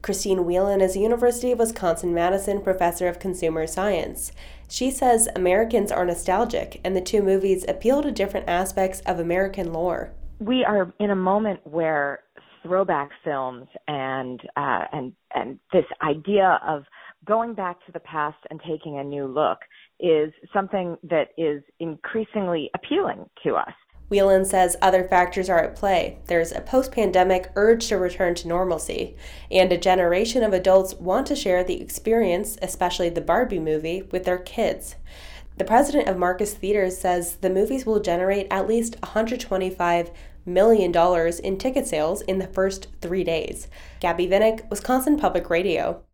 Christine Whelan is a University of Wisconsin-Madison professor of consumer science. She says Americans are nostalgic, and the two movies appeal to different aspects of American lore. We are in a moment where throwback films and this idea of going back to the past and taking a new look is something that is increasingly appealing to us. Whelan says other factors are at play. There's a post-pandemic urge to return to normalcy, and a generation of adults want to share the experience, especially the Barbie movie, with their kids. The president of Marcus Theatres says the movies will generate at least $125 million in ticket sales in the first 3 days. Gabby Vinnick, Wisconsin Public Radio.